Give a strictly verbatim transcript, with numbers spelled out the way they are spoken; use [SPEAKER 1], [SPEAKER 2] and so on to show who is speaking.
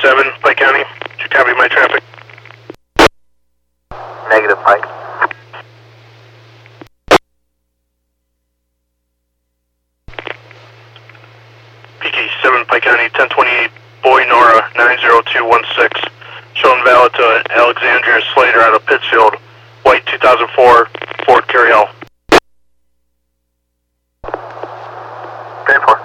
[SPEAKER 1] seven, Pike County. Did you copy my traffic?
[SPEAKER 2] Negative, Pike.
[SPEAKER 1] P K seven, Pike County, ten twenty-eight, Boy Nora, nine zero two one six. Showing valid to Alexandria Slater out of Pittsfield. White two thousand four, Ford Carry Hall.
[SPEAKER 2] ten four.